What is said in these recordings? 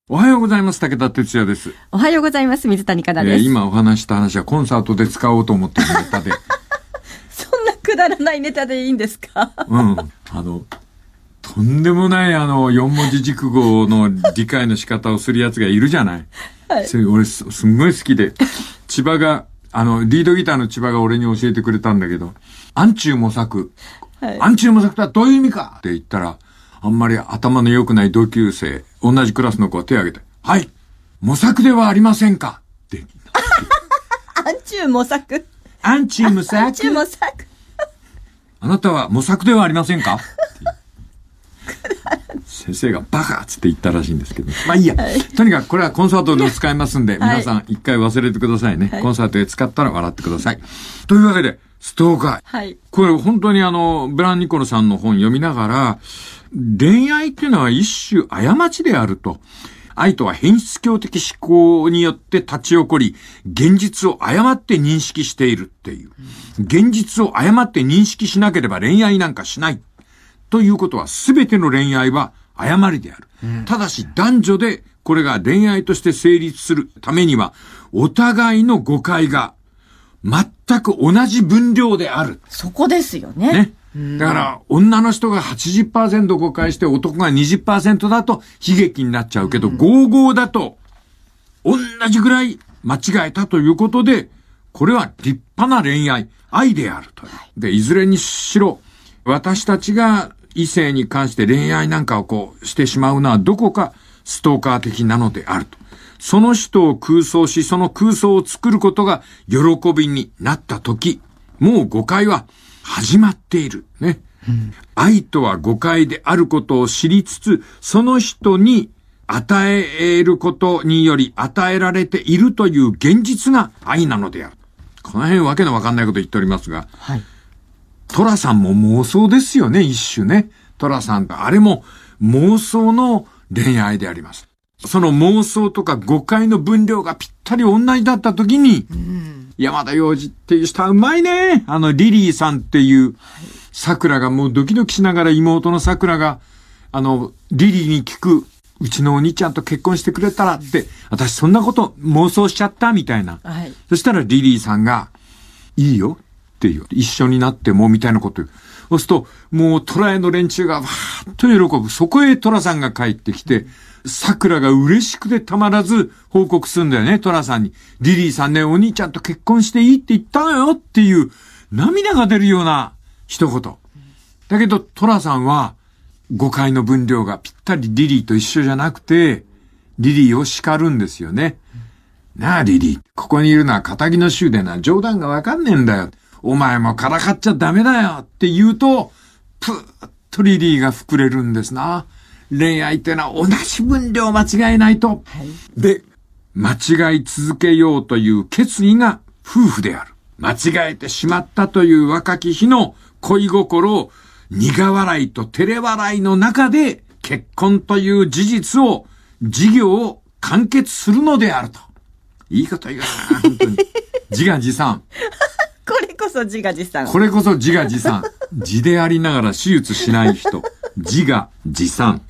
おはようございます。武田哲也です。 おはようございます。水谷香奈です。 今お話した話はコンサートで使おうと思っているネタで。 そんなくだらないネタでいいんですか？ うん。とんでもない4文字熟語の理解の仕方をするやつがいるじゃない。はい。それ俺すんごい好きで、千葉が、リードギターの千葉が俺に教えてくれたんだけど、暗中模索。はい。暗中模索とはどういう意味かって言ったら、あんまり頭の良くない同級生、同じクラスの子は手を挙げて、はい、模索ではありませんかって。 暗中模索。 暗中模索。 暗中模索。 あなたは模索ではありませんか先生がバカっつって言ったらしいんですけど。まあいいや。はい、とにかくこれはコンサートで使えますんで、皆さん一回忘れてくださいね。はい、コンサートで使ったら笑ってください。というわけで、ストーカー。はい。これ本当にブラン・ニコルさんの本読みながら、恋愛っていうのは一種過ちであると。愛とは変質狂的思考によって立ち起こり、現実を誤って認識しているっていう。現実を誤って認識しなければ恋愛なんかしない。ということは全ての恋愛は誤りである。ただし男女でこれが恋愛として成立するためには、お互いの誤解が全く同じ分量である。 そこですよね。 だから、女の人が 80% 誤解して男が 20% だと悲劇になっちゃうけど、55だと同じぐらい間違えたということで、これは立派な恋愛、愛であるという。で、いずれにしろ、私たちが異性に関して恋愛なんかをしてしまうのはどこかストーカー的なのであると。その人を空想し、その空想を作ることが喜びになったとき、もう誤解は始まっている。ね。愛とは誤解であることを知りつつ、その人に与えることにより与えられているという現実が愛なのである。この辺わけのわかんないこと言っておりますが、はい。トラさんも妄想ですよね、一種ね。トラさんとあれも妄想の恋愛であります。その妄想とか誤解の分量がぴったり同じだったときに、山田洋次っていう人はうまいね。リリーさんっていう、桜がもうドキドキしながら妹の桜が、リリーに聞く、うちのお兄ちゃんと結婚してくれたらって、私そんなこと妄想しちゃったみたいな。はい、そしたらリリーさんが、いいよっていう、一緒になってもみたいなこと言う。そうすると、もうトラへの連中がわーっと喜ぶ。そこへトラさんが帰ってきて、桜が嬉しくてたまらず報告するんだよね、トラさんに。リリーさんね、お兄ちゃんと結婚していいって言ったのよっていう涙が出るような一言。だけどトラさんは誤解の分量がぴったりリリーと一緒じゃなくて、リリーを叱るんですよね。なあリリー、ここにいるのは仇の衆でな、冗談がわかんねえんだよ。お前もからかっちゃダメだよって言うと、ぷーっとリリーが膨れるんですな。恋愛ってのは同じ分量間違えないと。はい、で、間違い続けようという決意が夫婦である。間違えてしまったという若き日の恋心を苦笑いと照れ笑いの中で結婚という事実を、事業を完結するのであると。いいこと言うな、本当に。自画自賛。 これこそ自画自賛。 これこそ自画自賛。自でありながら手術しない人。自画自賛。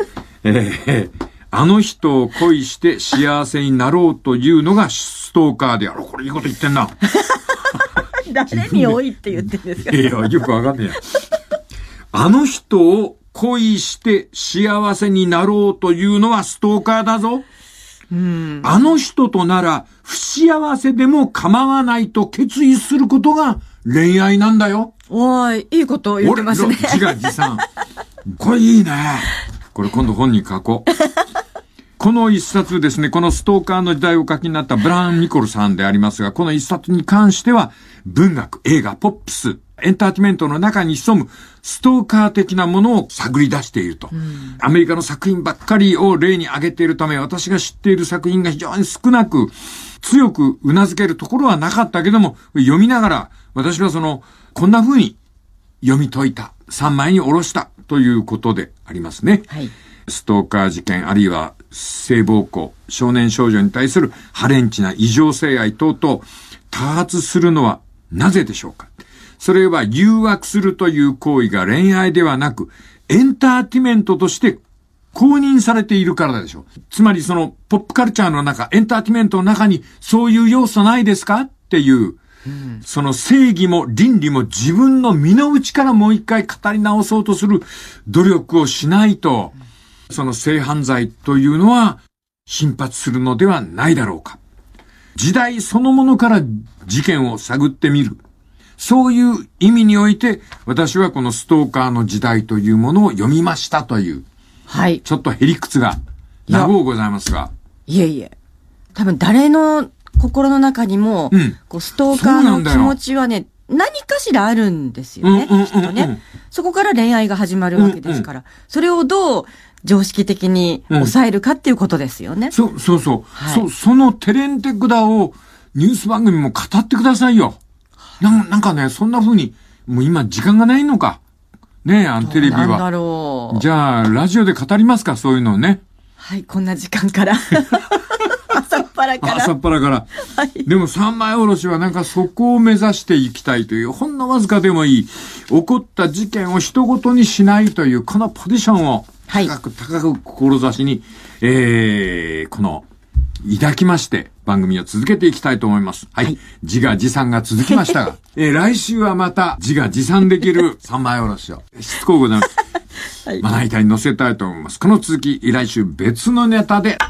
あの人を恋して幸せになろうというのがストーカーである。これいいこと言ってんな。 誰に多いって言ってんですか？ いや、よくわかんねえや。あの人を恋して幸せになろうというのはストーカーだぞ。あの人となら不幸せでも構わないと決意することが恋愛なんだよ。 おーい、いいこと言ってますね。 自画自賛。これいいね。これ今度本に書こう。この一冊ですね、このストーカーの時代を書きになったブラン・ニコルさんでありますが、この一冊に関しては文学、映画、ポップス、エンターテイメントの中に潜むストーカー的なものを探り出していると。アメリカの作品ばっかりを例に挙げているため、私が知っている作品が非常に少なく、強く頷けるところはなかったけども、読みながら、私はこんな風に読み解いた、3枚に下ろしたということでありますね。はい、ストーカー事件、あるいは性暴行、少年少女に対する破廉恥な異常性愛等々、多発するのはなぜでしょうか。それは誘惑するという行為が恋愛ではなく、エンターテイメントとして公認されているからでしょ。つまりそのポップカルチャーの中、エンターテイメントの中にそういう要素ないですかっていう、その正義も倫理も自分の身の内からもう一回語り直そうとする努力をしないと、その性犯罪というのは頻発するのではないだろうか。時代そのものから事件を探ってみる。そういう意味において、私はこのストーカーの時代というものを読みましたという。 はい。 ちょっとへりくつが長うございますが。 いえいえ。多分誰の心の中にも、こうストーカーの気持ちはね、何かしらあるんですよね。きっとね。そこから恋愛が始まるわけですから。それをどう常識的に抑えるかっていうことですよね。 そう。はい、そのテレンテクダをニュース番組も語ってくださいよ。なんかね、そんな風に、もう今時間がないのか。ねえ、テレビは。 なんだろう。 じゃあ、ラジオで語りますか、そういうのね。 はい、こんな時間から。朝っぱらから。 朝っぱらから。 はい。 でも三枚おろしはなんかそこを目指していきたいという、ほんのわずかでもいい、起こった事件を人ごとにしないという、このポジションを高く志に、抱きまして、番組を続けていきたいと思います。はい。自画自賛が続きましたが、来週はまた自画自賛できる三枚おろしを、しつこうございます。はい。まな板に載せたいと思います。この続き、来週別のネタで。